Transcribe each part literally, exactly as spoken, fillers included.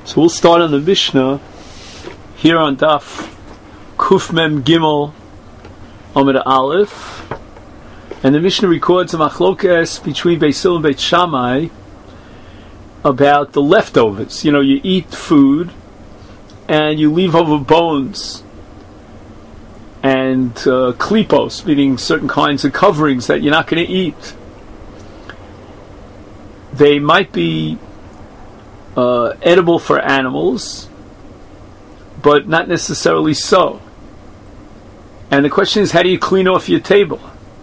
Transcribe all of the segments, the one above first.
So we'll start on the Mishnah here on Daf Kuf Mem Gimel Amud Aleph, and the Mishnah records a machlokes between Beis Hillel and Beit Shammai about the leftovers. You know, you eat food and you leave over bones and uh, klipos, meaning certain kinds of coverings that you're not going to eat. They might be uh, edible for animals, but not necessarily so. And the question is, how do you clean off your table?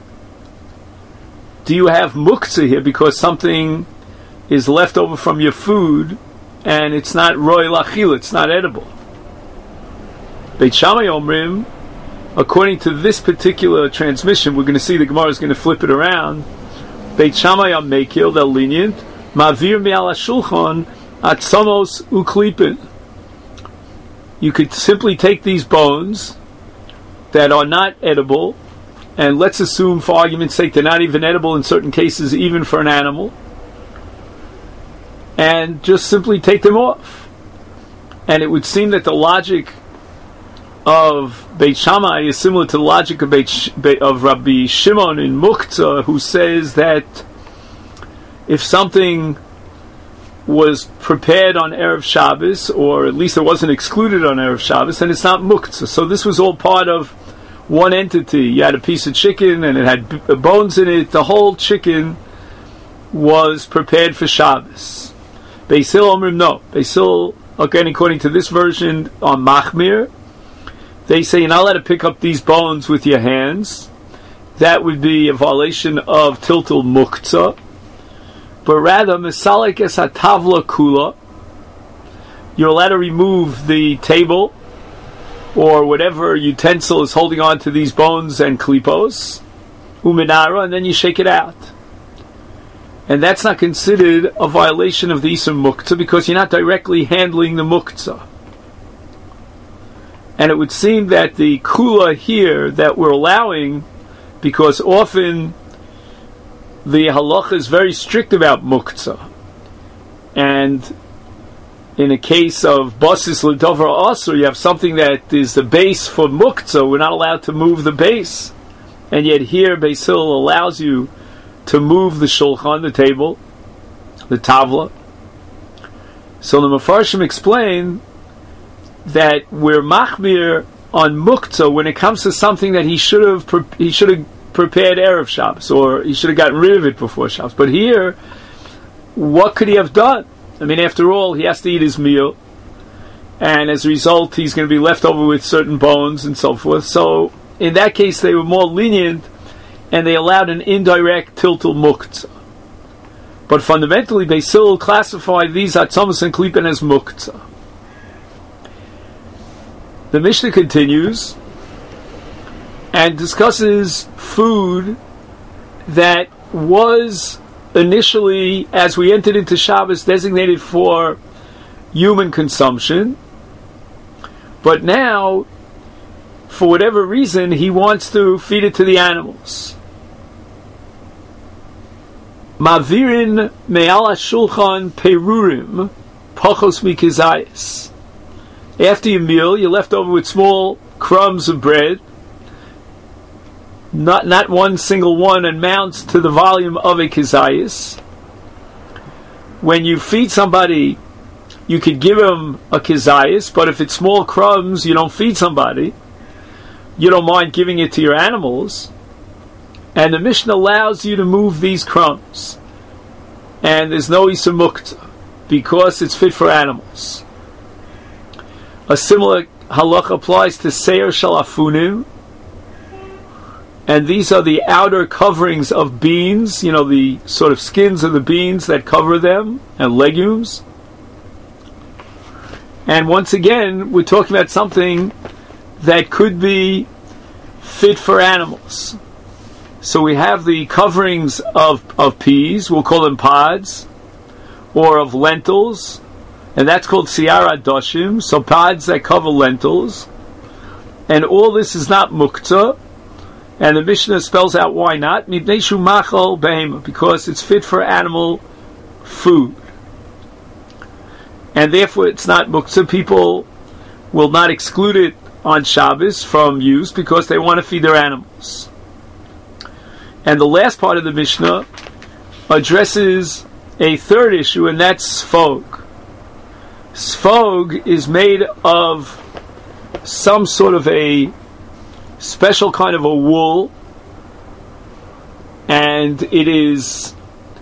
Do you have muktzah here because something is left over from your food and it's not roy lachil, it's not edible? Beit Shammai Omrim, according to this particular transmission, we're going to see the Gemara is going to flip it around. Beit Shammai are mekil, they're lenient. Mavir mi'al hashulchan atzamos uklipin. You could simply take these bones that are not edible, and let's assume, for argument's sake, they're not even edible in certain cases, even for an animal, and just simply take them off. And it would seem that the logic of Beit Shammai is similar to the logic of, Beit, of Rabbi Shimon in Muktzah, who says that if something was prepared on Erev Shabbos, or at least it wasn't excluded on Erev Shabbos, then it's not Muktzah. So this was all part of one entity. You had a piece of chicken and it had b- bones in it. The whole chicken was prepared for Shabbos. Beis Hillel Omrim no. Beis Hillel, again, according to this version, on Machmir, they say you're not allowed to pick up these bones with your hands. That would be a violation of Tiltul Muktzah. But rather, Misalik es hatavla kula, you're allowed to remove the table or whatever utensil is holding on to these bones and klipos, uminara, and then you shake it out. And that's not considered a violation of the Isur Muktzah because you're not directly handling the Muktzah. And it would seem that the kula here that we're allowing, because often the halacha is very strict about muktzah, and in a case of basis l'dover asur, you have something that is the base for muktzah. We're not allowed to move the base, and yet here Beis Hillel allows you to move the shulchan, the table, the tavla. So the Mefarshim explain that we're machmir on muktzah when it comes to something that he should have pre- he should have prepared Erev Shabbos, or he should have gotten rid of it before Shabbos. But here, what could he have done? I mean, after all, he has to eat his meal, and as a result, he's going to be left over with certain bones and so forth. So, in that case, they were more lenient, and they allowed an indirect tiltul muktzah. But fundamentally, Beis Hillel classified these atzamos and klipen as muktzah. The Mishnah continues and discusses food that was initially, as we entered into Shabbos, designated for human consumption, but now, for whatever reason, he wants to feed it to the animals. Mavirin me'al hashulchan perurim pachos mikizayis. After your meal, you're left over with small crumbs of bread. Not not one single one amounts to the volume of a kizayis. When you feed somebody, you could give them a kizayis, but if it's small crumbs, you don't feed somebody. You don't mind giving it to your animals. And the Mishnah allows you to move these crumbs. And there's no Isur Muktzah, because it's fit for animals. A similar halacha applies to Seir Shalafunim, and these are the outer coverings of beans, you know, the sort of skins of the beans that cover them, and legumes. And once again, we're talking about something that could be fit for animals. So we have the coverings of, of peas, we'll call them pods, or of lentils, and that's called siyara doshim, so pods that cover lentils. And all this is not muktzah. And the Mishnah spells out why not. Because it's fit for animal food. and therefore it's not muktzah. People will not exclude it on Shabbos from use because they want to feed their animals. And the last part of the Mishnah addresses a third issue, and that's sfog. Sfog is made of some sort of a special kind of a wool, and it is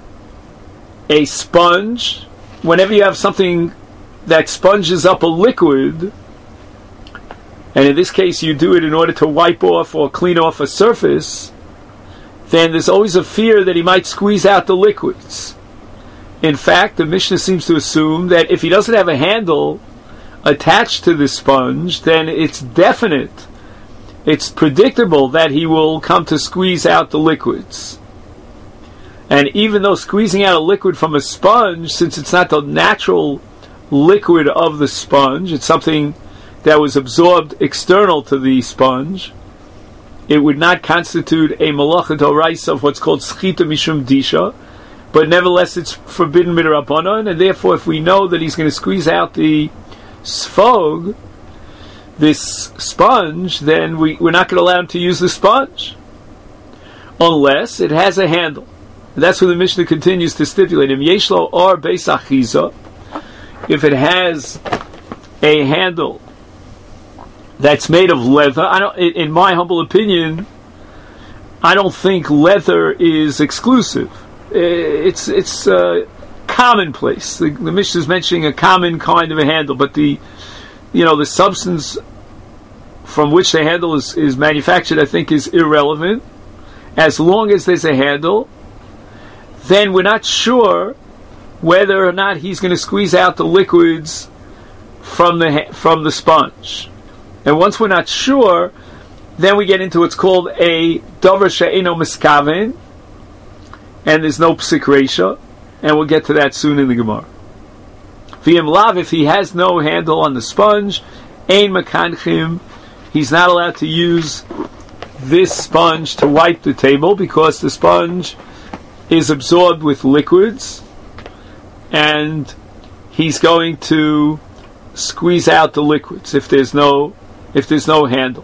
a sponge. Whenever you have something that sponges up a liquid, and in this case you do it in order to wipe off or clean off a surface, then there's always a fear that he might squeeze out the liquids. In fact, the Mishnah seems to assume that if he doesn't have a handle attached to the sponge, then it's definite, it's predictable that he will come to squeeze out the liquids. And even though squeezing out a liquid from a sponge, since it's not the natural liquid of the sponge, it's something that was absorbed external to the sponge, it would not constitute a malacha d'oraisa of what's called schita mishum disha, but nevertheless it's forbidden midrabanan, and therefore if we know that he's going to squeeze out the sfog, this sponge, then we, we're not going to allow him to use the sponge unless it has a handle. And that's where the Mishnah continues to stipulate him. Yeshlo or beis achiza, if it has a handle that's made of leather. I don't, in my humble opinion, I don't think leather is exclusive. It's it's uh, commonplace. The, the Mishnah is mentioning a common kind of a handle, but the you know the substance from which the handle is, is manufactured, I think, is irrelevant. As long as there's a handle, then we're not sure whether or not he's going to squeeze out the liquids from the from the sponge. And once we're not sure, then we get into what's called a davar she'eino miskaven, and there's no psik reisha, and we'll get to that soon in the Gemara. V'im lav, if he has no handle on the sponge, ein makanchim, he's not allowed to use this sponge to wipe the table because the sponge is absorbed with liquids, and he's going to squeeze out the liquids if there's no if there's no handle.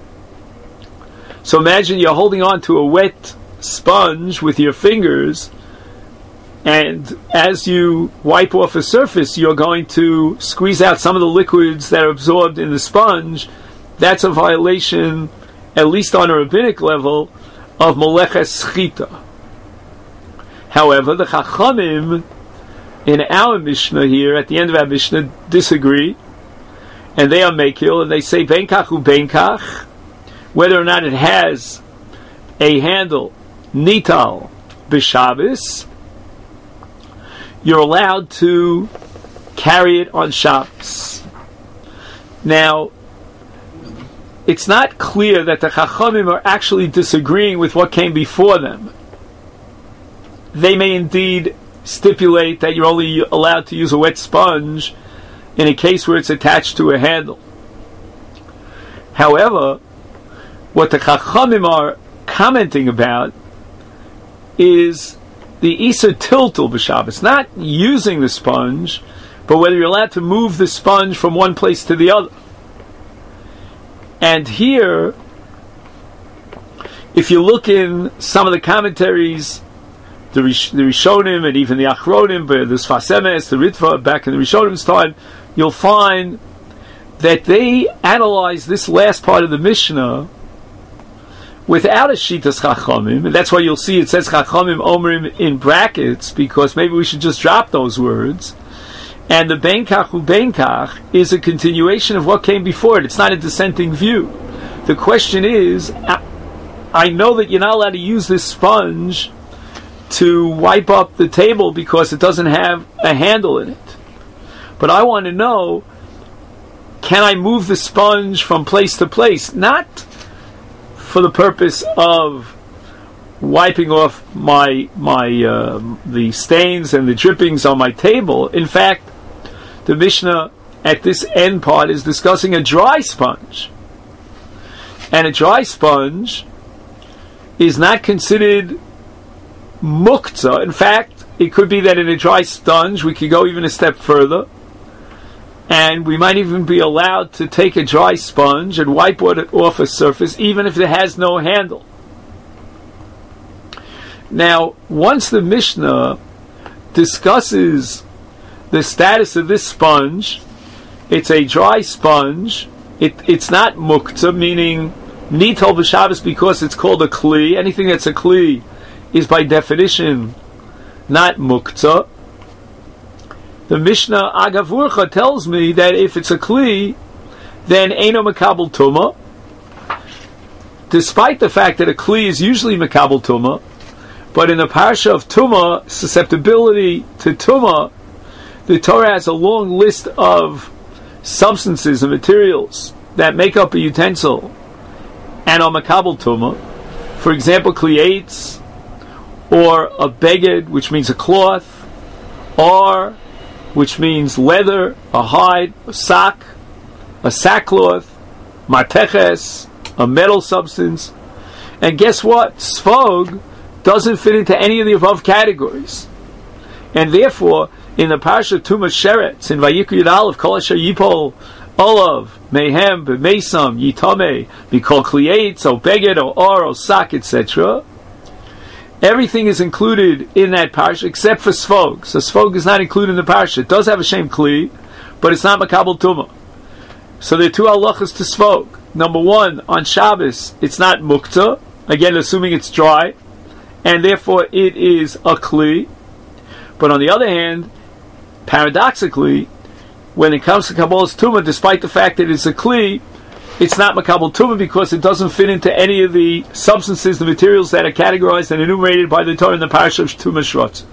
So imagine you're holding on to a wet sponge with your fingers, and as you wipe off a surface, you're going to squeeze out some of the liquids that are absorbed in the sponge. That's a violation, at least on a rabbinic level, of moleches schita. However, the Chachamim in our Mishnah here, at the end of our Mishnah, disagree, and they are mekil, and they say benkach u benkach, whether or not it has a handle, nital b'Shabbos, you're allowed to carry it on Shabbos. Now, it's not clear that the Chachamim are actually disagreeing with what came before them. They may indeed stipulate that you're only allowed to use a wet sponge in a case where it's attached to a handle. However, what the Chachamim are commenting about is the Isa Tiltul b'Shabbos, not using the sponge, but whether you're allowed to move the sponge from one place to the other. And here, if you look in some of the commentaries, the, Rish, the Rishonim and even the Achronim, but the Sfas Emes, the Ritva, back in the Rishonim's time, you'll find that they analyze this last part of the Mishnah without a Shitas Chachamim, and that's why you'll see it says Chachamim Omrim in brackets, because maybe we should just drop those words. And the Benkach u Benkach is a continuation of what came before it. It's not a dissenting view. The question is, I know that you're not allowed to use this sponge to wipe up the table because it doesn't have a handle in it. But I want to know, can I move the sponge from place to place? Not for the purpose of wiping off my my uh, the stains and the drippings on my table. In fact, the Mishnah at this end part is discussing a dry sponge. And a dry sponge is not considered muktzah. In fact, it could be that in a dry sponge we could go even a step further. And we might even be allowed to take a dry sponge and wipe it off a surface, even if it has no handle. Now, once the Mishnah discusses the status of this sponge, it's a dry sponge. It, it's not muktzah, meaning nitol b'Shabbos because it's called a kli. Anything that's a kli is by definition not muktzah. The Mishnah Agavurcha tells me that if it's a kli, then eino makabel tumah. Despite the fact that a kli is usually makabel tumah, but in the parsha of tumah, susceptibility to tumah, the Torah has a long list of substances and materials that make up a utensil and are makabel tumah. For example, kliates, or a beged, which means a cloth, or which means leather, a hide, a sack, a sackcloth, mateches, a metal substance. And guess what? Sfog doesn't fit into any of the above categories. And therefore, in the Parsha Tumah Sheretz, in Vayikra Yud Aleph, Kol Asher Yipol, Olav, Mehem, B'Meisam, Yitame, B'Kol Klietz, O Beged, O Or, O Sak, et cetera, everything is included in that parsha except for Sfog. So Sfog is not included in the parsha. It does have a shem kli, but it's not makabel tumah. So there are two halachas to Sfog. Number one, on Shabbos, it's not muktzah, again assuming it's dry, and therefore it is a kli. But on the other hand, paradoxically, when it comes to Kabbalah's tumah, despite the fact that it's a kli, it's not makabel tumah because it doesn't fit into any of the substances, the materials that are categorized and enumerated by the Torah in the parasha of Tumah Shvatz.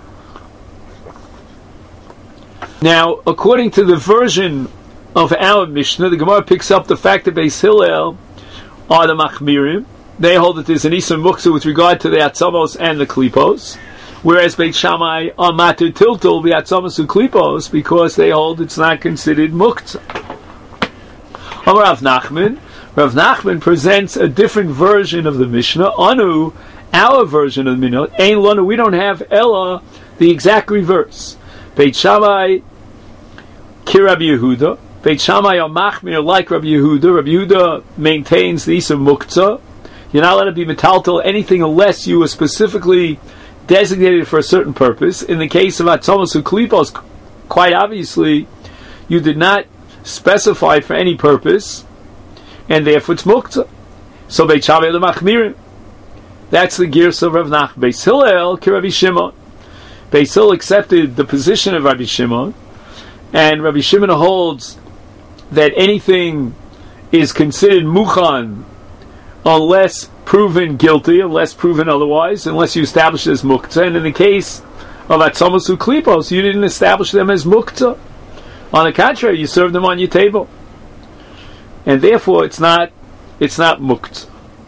Now, according to the version of our Mishnah, the Gemara picks up the fact that Beis Hillel are the Machmirim. They hold that there's an Isur Muktzah with regard to the Atzamos and the Klipos, whereas Beit Shammai are Matir Tiltul, the Atzamos and Klipos, because they hold it's not considered Muktzah. Rav Nachman, Rav Nachman presents a different version of the Mishnah. Anu, our version of the Mishnah, Ein Lanu, we don't have Ella, the exact reverse. Beit Shammai, Ki Rabbi Yehuda. Beit Shammai are Machmir like Rabbi Yehuda. Rabbi Yehuda maintains the Isur Muktzah. You're not allowed to be metaltal anything unless you are specifically designated for a certain purpose. In the case of Atzamos Uklipos, quite obviously, you did not specified for any purpose, and therefore it's muktzah. So Beit Shammai the Machmirim. That's the Girsa of Rav Nachman. Beis Hillel, Ki Rabbi Shimon. Beis Hillel accepted the position of Rabbi Shimon, and Rabbi Shimon holds that anything is considered mukhan unless proven guilty, unless proven otherwise, unless you establish it as muktzah. And in the case of Atzamos Uklipos, you didn't establish them as muktzah. On the contrary, you serve them on your table, and therefore it's not it's not muktzah.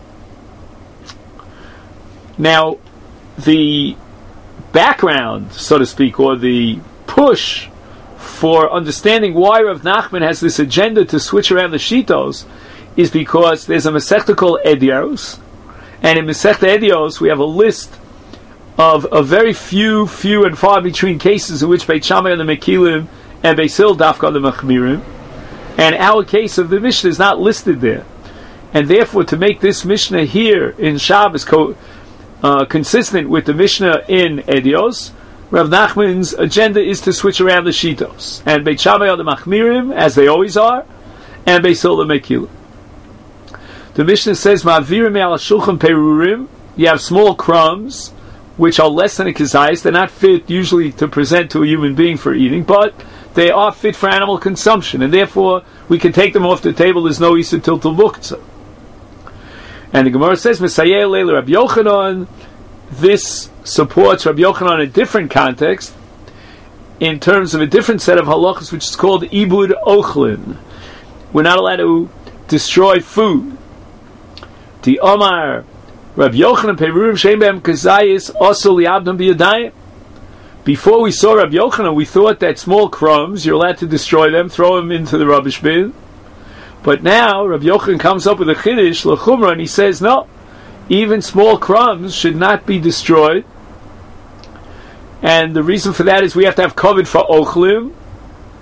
Now, the background, so to speak, or the push for understanding why Rav Nachman has this agenda to switch around the shitos is because there's a Masechta called Edios, and in Masechta Edios we have a list of a very few, few and far between cases in which Beit Shammai and the Mekilim and Beis Hillel dafka the Machmirim, and our case of the Mishnah is not listed there, and therefore to make this Mishnah here in Shabbos co- uh, consistent with the Mishnah in Edios, Rav Nachman's agenda is to switch around the shitos, and Beit Shammai are the Machmirim as they always are, and Beis Hillel the Mekilim. The Mishnah says Ma'avirim al shulchan perurim. You have small crumbs which are less than a kazayis. They're not fit usually to present to a human being for eating, but they are fit for animal consumption, and therefore we can take them off the table. There's no Isur Tiltul Muktzah. And the Gemara says, Mesayeh Leila Rabbi Yochanan. This supports Rabbi Yochanan in a different context, in terms of a different set of halachas, which is called Ibud Ochlin. We're not allowed to destroy food. The Omar Rabbi Yochanan Perurim Shein Be'em Kazayis Osel Liabdam B'Yadayim. Before we saw Rabbi Yochanan, we thought that small crumbs, you're allowed to destroy them, throw them into the rubbish bin. But now, Rabbi Yochanan comes up with a chiddush, l'chumra, and he says, no, even small crumbs should not be destroyed. And the reason for that is we have to have covered for ochlim.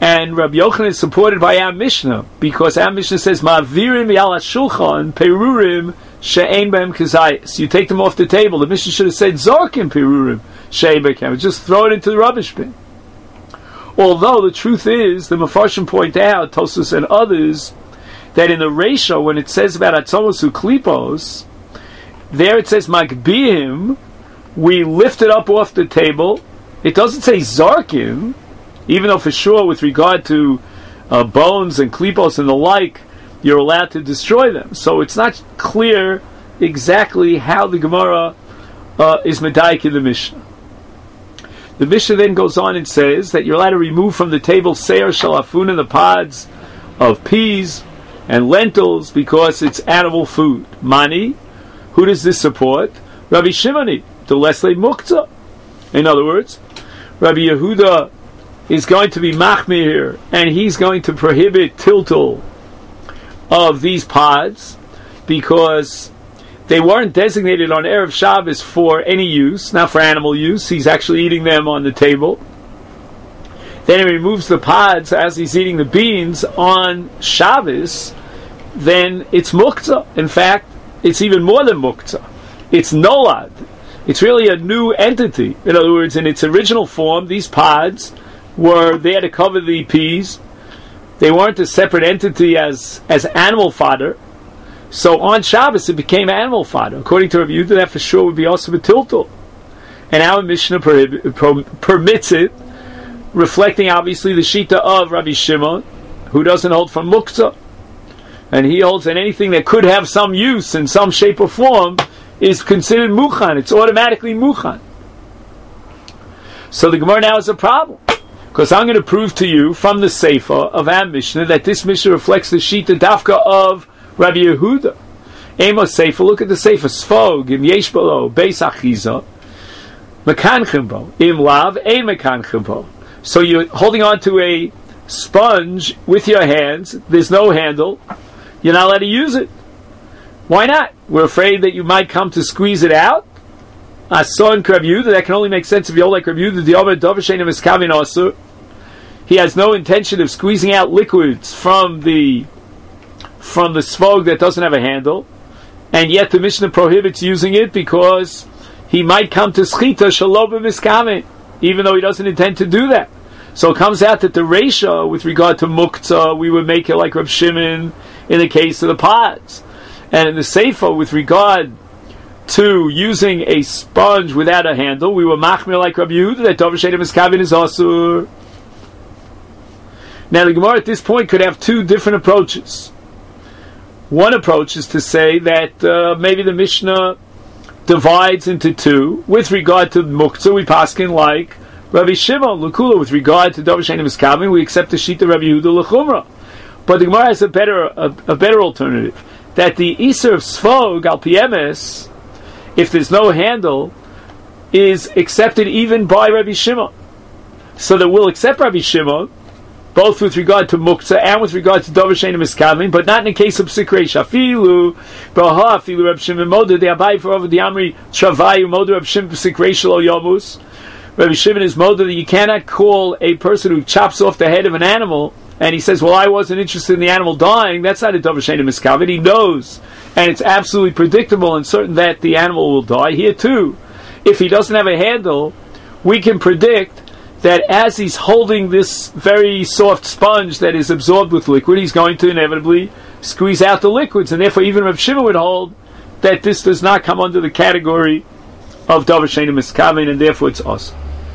And Rabbi Yochanan is supported by our Mishnah, because our Mishnah says, Ma'avirim yal shulchan perurim she'ein behem kazayis. You take them off the table. The Mishnah should have said, Zorkim perurim she'ein behem. Just throw it into the rubbish bin. Although the truth is, the Mefarshim point out, Tosfos and others, that in the ratio, when it says about Atzomos Uklipos, there it says Magbihim, we lift it up off the table. It doesn't say Zarkim, even though for sure with regard to uh, bones and klipos and the like, you're allowed to destroy them. So it's not clear exactly how the Gemara uh, is medayik in the Mishnah. The Mishnah then goes on and says that you're allowed to remove from the table seir shalafun, the pods of peas and lentils, because it's animal food. Mani, who does this support? Rabbi Shimoni, the Leslie Muktzah. In other words, Rabbi Yehuda is going to be machmir, and he's going to prohibit tiltul of these pods, because they weren't designated on Erev Shabbos for any use, not for animal use. He's actually eating them on the table. Then he removes the pods as he's eating the beans on Shabbos. Then it's muktzah. In fact, it's even more than muktzah. It's nolad. It's really a new entity. In other words, in its original form, these pods were there to cover the peas. They weren't a separate entity as, as animal fodder. So on Shabbos, it became animal fodder. According to Rabbi Yehuda, that for sure would be also a tiltul. And our Mishnah prohib- pro- permits it, reflecting obviously the shita of Rabbi Shimon, who doesn't hold from muktzah. And he holds that anything that could have some use in some shape or form is considered mukhan. It's automatically mukhan. So the Gemara now is a problem, because I'm going to prove to you from the Sefer of our Mishnah that this Mishnah reflects the shita dafka of Rabbi Yehuda. Amos Sefer, look at the Sefer. Sfog, im yesh balo, beis achiza, mekanchim bo, im lav, ein mekanchim bo. So you're holding on to a sponge with your hands, there's no handle, you're not allowed to use it. Why not? We're afraid that you might come to squeeze it out. Ason Rabbi Yehuda, that can only make sense if you hold like Rabbi Yehuda, the Omer Dovashein of Eskavin Osur. He has no intention of squeezing out liquids from the from the svog that doesn't have a handle, and yet the Mishnah prohibits using it because he might come to schita shalom b'miskamin, even though he doesn't intend to do that. So it comes out that the ratio with regard to muktzah, we would make it like Reb Shimon in the case of the pods, and in the Sefer with regard to using a sponge without a handle, we were machmir like Rabbi Yehuda that Dov Sheidim Eskavin is asur. Now the Gemara at this point could have two different approaches. One approach is to say that uh, maybe the Mishnah divides into two. With regard to muktzah, we paskin like Rabbi Shimon L'kula. With regard to Dov Sheidim Eskavin, we accept the shita Rabbi Yehuda L'chumra. But the Gemara has a better a, a better alternative, that the iser of svog al piemes, if there's no handle, is accepted even by Rabbi Shimon. So that we'll accept Rabbi Shimon, both with regard to muktzah and with regard to Dov Sheidim Eskavin, but not in the case of psik reish. Afilu braha afilu Rabbi Shimon moda the abai for over the amri travayu moda Rabbi Shimon psik reish lo yomus. Rabbi Shimon is moda that you cannot call a person who chops off the head of an animal and he says, well, I wasn't interested in the animal dying. That's not a Dov Sheidim Eskavin. He knows, and it's absolutely predictable and certain that the animal will die. Here too, if he doesn't have a handle, we can predict that as he's holding this very soft sponge that is absorbed with liquid, he's going to inevitably squeeze out the liquids, and therefore even Reb Shimon would hold that this does not come under the category of Dov Sheidim Eskavin, and therefore it's us.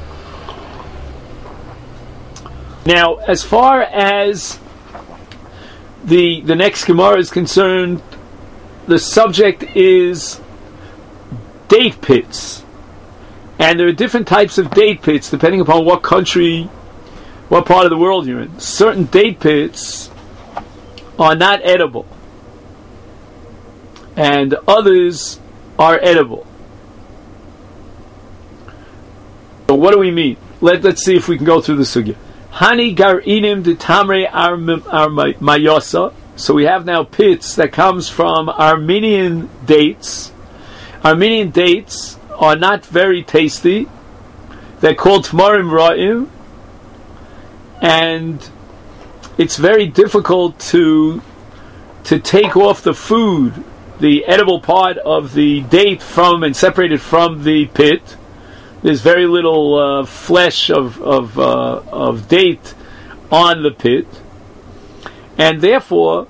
Now, as far as the the next Gemara is concerned, the subject is date pits. And there are different types of date pits depending upon what country, what part of the world you're in. Certain date pits are not edible, and others are edible. So what do we mean? Let, let's see if we can go through the sugya. Hani gar'inim de tamre ar mayosa. So we have now pits that comes from Armenian dates. Armenian dates are not very tasty. They're called tmarim ra'im, and it's very difficult to to take off the food, the edible part of the date from and separate it from the pit. There's very little uh, flesh of of, uh, of date on the pit, and therefore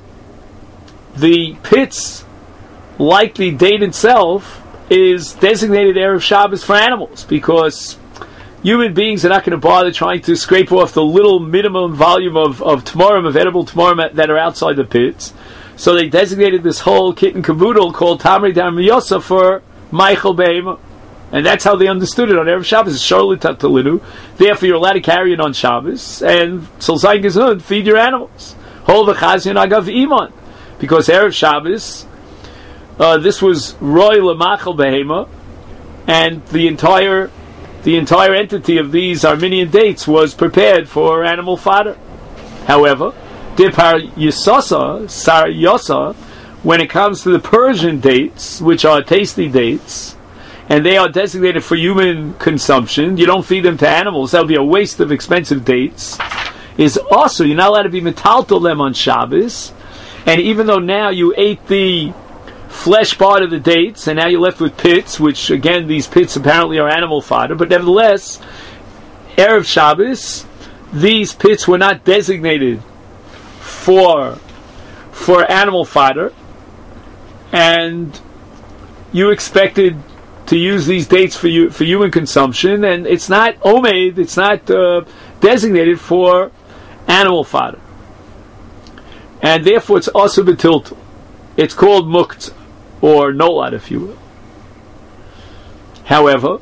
the pits, like the date itself, is designated Erev Shabbos for animals, because human beings are not going to bother trying to scrape off the little minimum volume of, of tamarim, of edible tamarim that are outside the pits. So they designated this whole kit and caboodle called Tamri Dam Yosa for Michael Behema. And that's how they understood it on Erev Shabbos. It's Shorli Tatalinu. Therefore, you're allowed to carry it on Shabbos. And Tzolzayin Gezun, feed your animals. Hol v'chazion agav iman. Because Erev Shabbos, uh, this was Roy Lamachal Behema, and the entire the entire entity of these Armenian dates was prepared for animal fodder. However, Dipar Yisasa, Sar Yosa, when it comes to the Persian dates, which are tasty dates, and they are designated for human consumption, you don't feed them to animals, that would be a waste of expensive dates, is also, you're not allowed to be metaltal them on Shabbos, and even though now you ate the flesh part of the dates, and now you're left with pits, which again, these pits apparently are animal fodder, but nevertheless, Erev Shabbos, these pits were not designated for for animal fodder, and you expected to use these dates for you for human consumption, and it's not omed, it's not uh, designated for animal fodder, and therefore it's also betiltel. It's called muktzah, or nolad, if you will. However,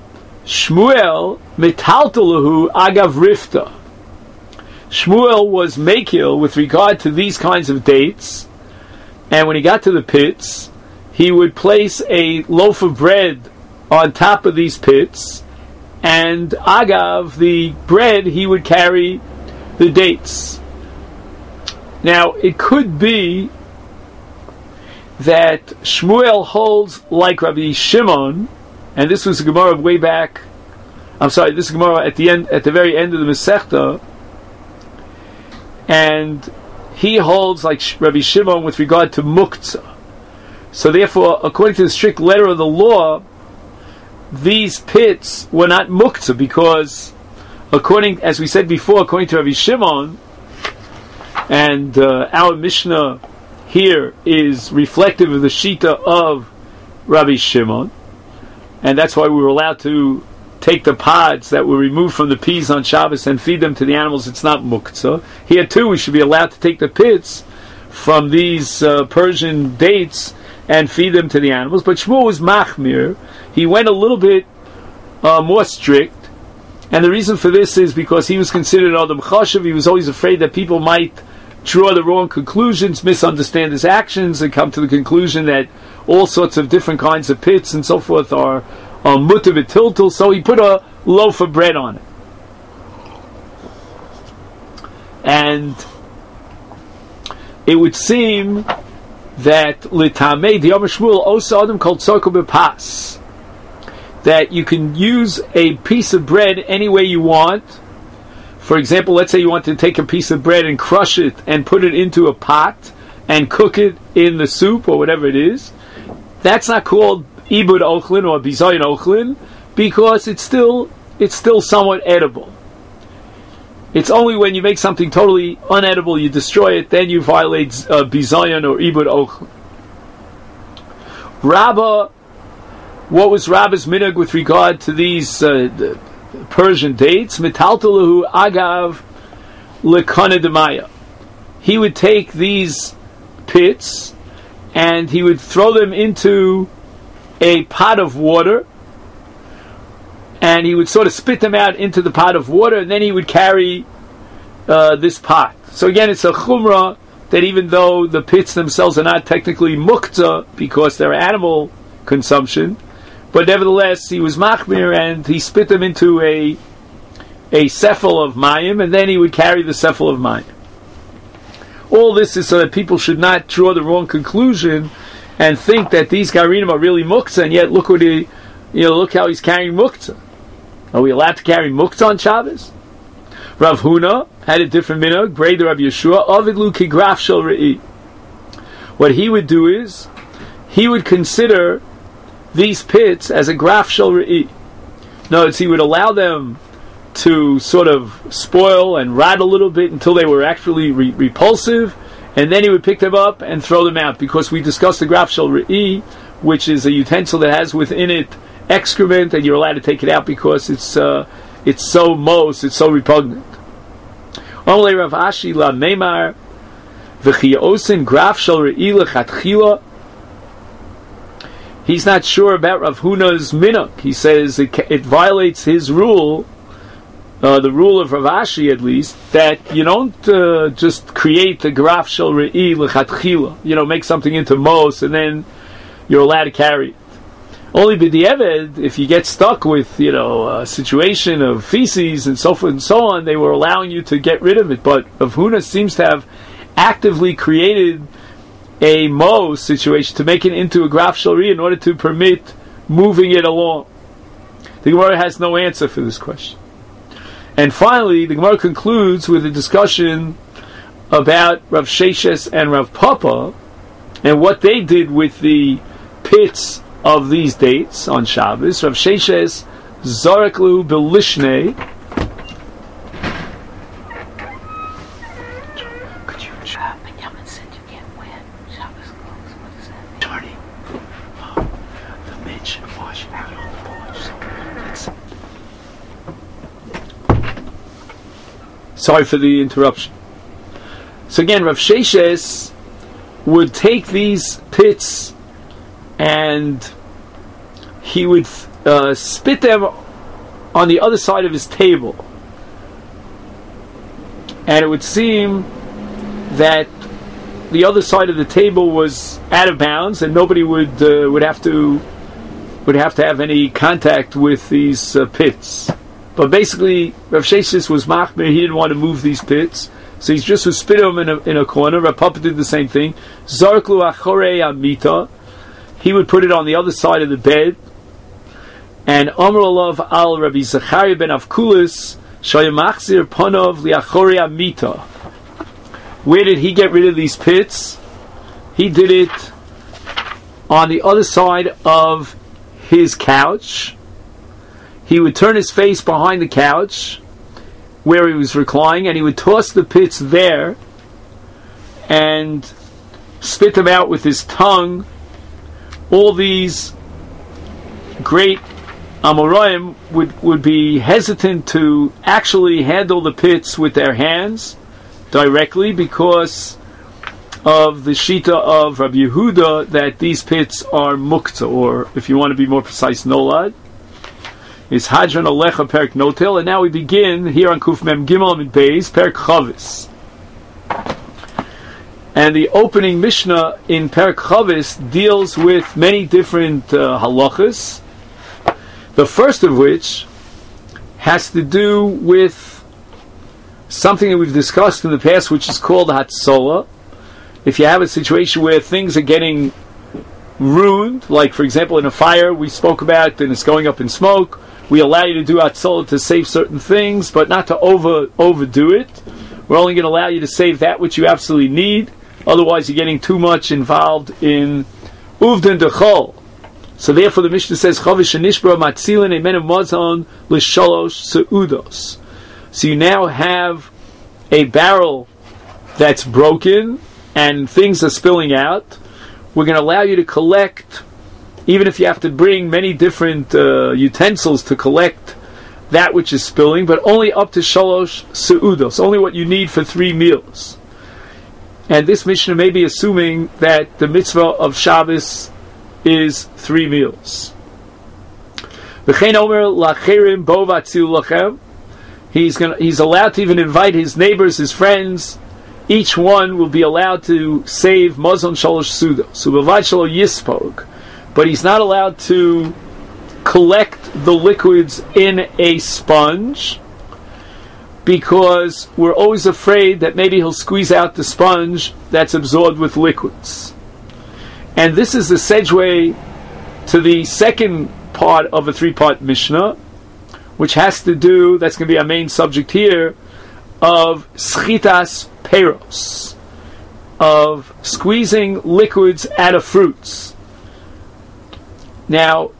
Shmuel metaltelahu agav rifta. Shmuel was makil with regard to these kinds of dates, and when he got to the pits, he would place a loaf of bread on top of these pits, and agav, the bread, he would carry the dates. Now, it could be that Shmuel holds like Rabbi Shimon, and this was a Gemara way back. I'm sorry, this is Gemara at the end, at the very end of the Masechta, and he holds like Rabbi Shimon with regard to muktzah. So therefore, according to the strict letter of the law, these pits were not muktzah, because according, as we said before, according to Rabbi Shimon, and uh, our Mishnah here is reflective of the Shita of Rabbi Shimon, and that's why we were allowed to take the pods that were removed from the peas on Shabbos and feed them to the animals. It's not muktzah. Here too, we should be allowed to take the pits from these uh, Persian dates and feed them to the animals. But Shmuel was machmir. He went a little bit uh, more strict, and the reason for this is because he was considered Adam Chashav. He was always afraid that people might draw the wrong conclusions, misunderstand his actions, and come to the conclusion that all sorts of different kinds of pits and so forth are, are mutter v'tiltul. So he put a loaf of bread on it. And it would seem that litamei the Yom Shmuel osa adam called tzorko b'pas, that you can use a piece of bread any way you want. For example, let's say you want to take a piece of bread and crush it and put it into a pot and cook it in the soup or whatever it is. That's not called ibud ochlin or bizayin ochlin, because it's still it's still somewhat edible. It's only when you make something totally unedible, you destroy it, then you violate uh, bizayin or ibud ochlin. Rabbah, what was Rabbah's minhag with regard to these uh, the Persian dates? Metaltalahu agav lekana demaya. He would take these pits and he would throw them into a pot of water, and he would sort of spit them out into the pot of water, and then he would carry uh, this pot. So again, it's a chumrah that even though the pits themselves are not technically muktzah because they're animal consumption, but nevertheless he was machmir and he spit them into a a sefel of mayim, and then he would carry the sefel of mayim. All this is so that people should not draw the wrong conclusion and think that these garinim are really muktzah, and yet look what he, you know, look how he's carrying muktzah. Are we allowed to carry muktzah on Shabbos? Rav Huna, had a different minhag, Breder Rabbi Yeshua, Avidlu kigraf shel re'i. What he would do is, he would consider these pits as a graf shel re'i. In other words, he would allow them to sort of spoil and rot a little bit until they were actually re- repulsive, and then he would pick them up and throw them out, because we discussed the graf shel re'i, which is a utensil that has within it excrement, and you're allowed to take it out because it's uh, it's so mos, it's so repugnant. Only Rav Ashi la Meimar v'chiyosин graf shel re'i lechatchila. He's not sure about Rav Huna's minhag. He says it, it violates his rule, uh, the rule of Rav Ashi at least, that you don't uh, just create the graf shel re'i lechatchila. You know, make something into mos and then you're allowed to carry it. Only b'di'eved, if you get stuck with, you know, a situation of feces and so forth and so on, they were allowing you to get rid of it. But Rav Huna seems to have actively created a mo situation to make it into a graf shel re'i in order to permit moving it along. The Gemara has no answer for this question. And finally, the Gemara concludes with a discussion about Rav Sheshes and Rav Papa and what they did with the pits of these dates on Shabbos. Rav Sheshes Zareklu Belishnei. Could you uh, Benjamin said you can't wear Shabbos clothes. What is that? Darny. Oh, the Mitch wash out on the porch. So let's... Sorry for the interruption. So again, Rav Sheshes would take these pits and he would uh, spit them on the other side of his table, and it would seem that the other side of the table was out of bounds, and nobody would uh, would have to would have to have any contact with these uh, pits. But basically, Rav Sheshes was machmir; he didn't want to move these pits, so he just would spit them in a, in a corner. Rav Papa did the same thing. Zarklu achorei amita. He would put it on the other side of the bed. And Amr Olav al Rabbi Zachariah ben Avkulis Shayamachzir Panov Liachori Amita. Where did he get rid of these pits? He did it on the other side of his couch. He would turn his face behind the couch where he was reclining, and he would toss the pits there and spit them out with his tongue. All these great Amoraim would, would be hesitant to actually handle the pits with their hands directly because of the Shita of Rabbi Yehuda that these pits are mukta, or if you want to be more precise, nolad. It's Hadran Alecha Perek Notel, and now we begin here on Kuf Mem Gimel Amid Beis, Perek Chavis. And the opening Mishnah in Perek Chavis deals with many different uh, halachas. The first of which has to do with something that we've discussed in the past, which is called Hatzola. If you have a situation where things are getting ruined, like for example in a fire we spoke about, and it's going up in smoke, we allow you to do Hatzola to save certain things, but not to over overdo it. We're only going to allow you to save that which you absolutely need. Otherwise, you're getting too much involved in Uvdan Dechol. So therefore, the Mishnah says, Chavish Nishbra Matzilin Emen Mazon L'Shalosh Seudos. So you now have a barrel that's broken and things are spilling out. We're going to allow you to collect, even if you have to bring many different uh, utensils to collect that which is spilling, but only up to Shalosh Seudos, only what you need for three meals. And this Mishnah may be assuming that the mitzvah of Shabbos is three meals. He's going he's allowed to even invite his neighbors, his friends. Each one will be allowed to save Mazon Shalosh Suda. So Shalo Yispog. But he's not allowed to collect the liquids in a sponge, because we're always afraid that maybe he'll squeeze out the sponge that's absorbed with liquids. And this is the segue to the second part of a three-part Mishnah, which has to do, that's going to be our main subject here, of schitas peros, of squeezing liquids out of fruits. Now,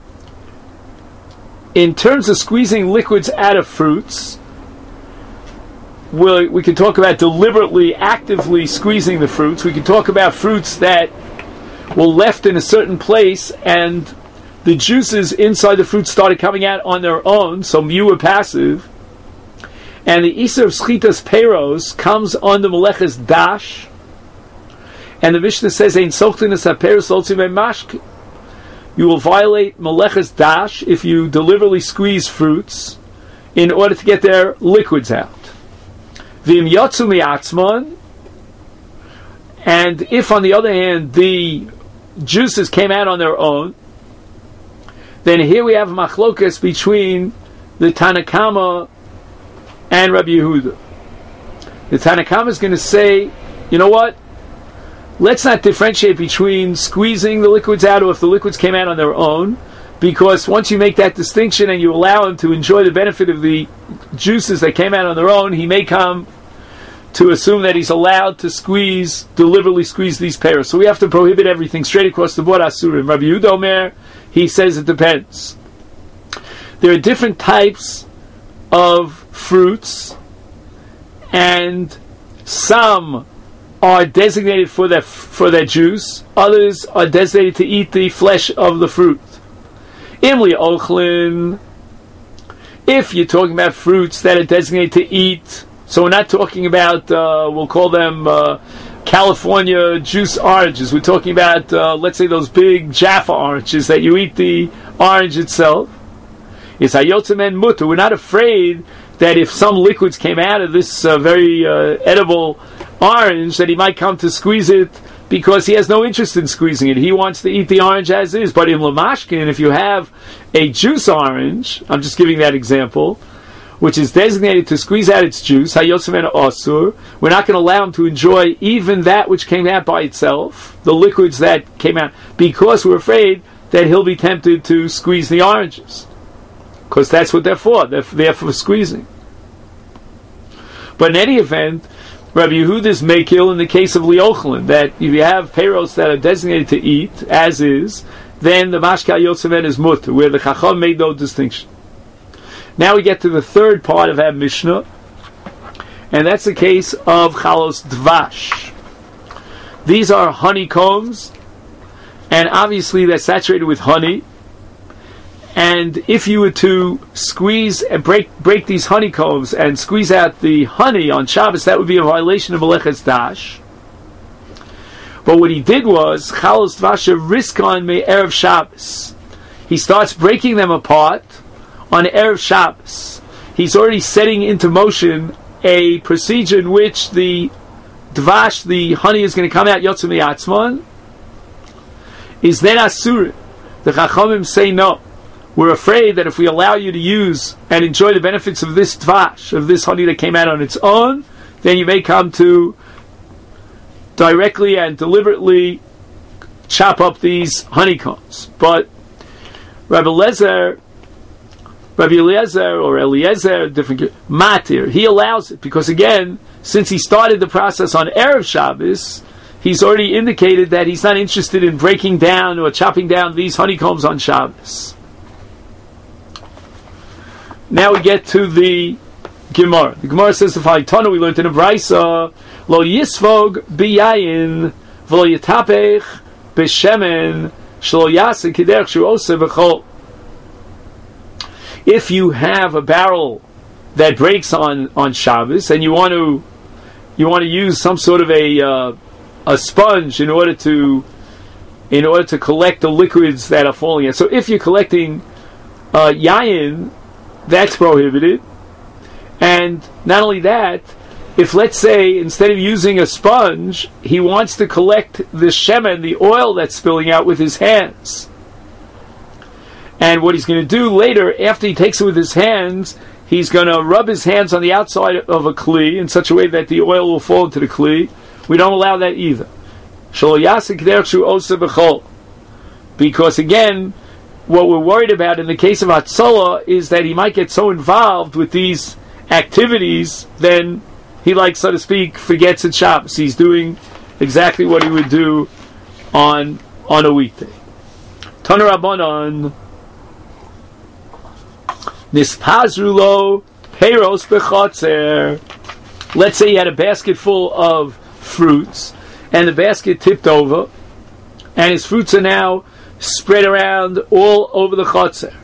in terms of squeezing liquids out of fruits, we'll, we can talk about deliberately, actively squeezing the fruits. We can talk about fruits that were left in a certain place and the juices inside the fruit started coming out on their own, so mu were passive. And the Isser of Schitas Peros comes on the Meleches Dash. And the Mishnah says, Ein Sochtinas HaPeros Lotzi Mashke. You will violate Meleches Dash if you deliberately squeeze fruits in order to get their liquids out. V'im Yotzu Mi'atzmon. And if, on the other hand, the juices came out on their own, then here we have machlokas between the Tanakama and Rabbi Yehuda. The Tanakama is going to say, you know what? Let's not differentiate between squeezing the liquids out or if the liquids came out on their own, because once you make that distinction and you allow him to enjoy the benefit of the juices that came out on their own, he may come to assume that he's allowed to squeeze, deliberately squeeze these pears. So we have to prohibit everything straight across the board, Asurim. Rabbi Yehuda Omer, he says it depends. There are different types of fruits, and some are designated for their for their juice. Others are designated to eat the flesh of the fruit. Imli ochlin. If you're talking about fruits that are designated to eat, so we're not talking about uh, we'll call them uh, California juice oranges. We're talking about uh, let's say those big Jaffa oranges that you eat the orange itself. It's hayotzem and mutter. We're not afraid that if some liquids came out of this uh, very uh, edible orange, that he might come to squeeze it because he has no interest in squeezing it. He wants to eat the orange as is. But in Lamashkin, if you have a juice orange, I'm just giving that example, which is designated to squeeze out its juice, hayotzem osur, we're not going to allow him to enjoy even that which came out by itself, the liquids that came out, because we're afraid that he'll be tempted to squeeze the oranges. Because that's what they're for. They're there for squeezing. But in any event, Rabbi Yehuda's makil in the case of liochlin, that if you have peros that are designated to eat, as is, then the mashka yotzemen is mutter, where the chacham made no distinction. Now we get to the third part of our Mishnah, and that's the case of chalos dvash. These are honeycombs, and obviously they're saturated with honey. And if you were to squeeze and break break these honeycombs and squeeze out the honey on Shabbos, that would be a violation of Meleches Dash. But what he did was chalos dvasha riskon me erev Shabbos. He starts breaking them apart on erev Shabbos. He's already setting into motion a procedure in which the dvash, the honey, is going to come out yotzei mi'atzmon. Is then asur. The Chachamim say no. We're afraid that if we allow you to use and enjoy the benefits of this dvash, of this honey that came out on its own, then you may come to directly and deliberately chop up these honeycombs. But Rabbi Eliezer, Rabbi Eliezer or Eliezer, different matir, he allows it because again, since he started the process on Erev Shabbos, he's already indicated that he's not interested in breaking down or chopping down these honeycombs on Shabbos. Now we get to the Gemara. The Gemara says, "If I tana, we learned in a brayso, lo yisvog biyayin, v'lo yitapech b'shemen, shlo yaseh kederech shu oseh b'chol." If you have a barrel that breaks on, on Shabbos, and you want to you want to use some sort of a uh, a sponge in order to in order to collect the liquids that are falling out. So if you're collecting uh, yayin, that's prohibited. And not only that, if let's say instead of using a sponge, he wants to collect the shemen, the oil that's spilling out, with his hands. And what he's going to do later, after he takes it with his hands, he's going to rub his hands on the outside of a kli in such a way that the oil will fall into the kli. We don't allow that either. Because again, what we're worried about in the case of Hatzalah is that he might get so involved with these activities, then he like, so to speak, forgets it Shabbos. He's doing exactly what he would do on on a weekday. Tana Rabbanon Nispazrulo Peiros Bechotzer. Let's say you had a basket full of fruits, and the basket tipped over, and his fruits are now spread around all over the chotzer.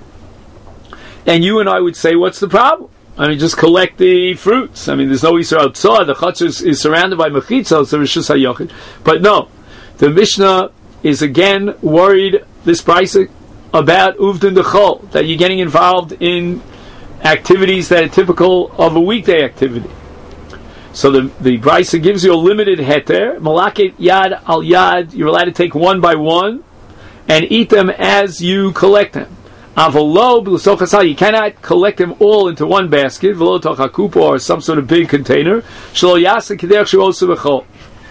And you and I would say, what's the problem? I mean, just collect the fruits. I mean, there's no Yisrael outside. The chotzer is, is surrounded by mechitzos, so it's just hayochid. But no, the Mishnah is again worried, this brisa, about uvdin dechol, that you're getting involved in activities that are typical of a weekday activity. So the the brisa gives you a limited heter, malaket yad al yad. You're allowed to take one by one and eat them as you collect them. Avolo b'lusochasal, you cannot collect them all into one basket, v'lo tochakupa, or some sort of big container. Shelo yasa k'derech she'osu b'chol.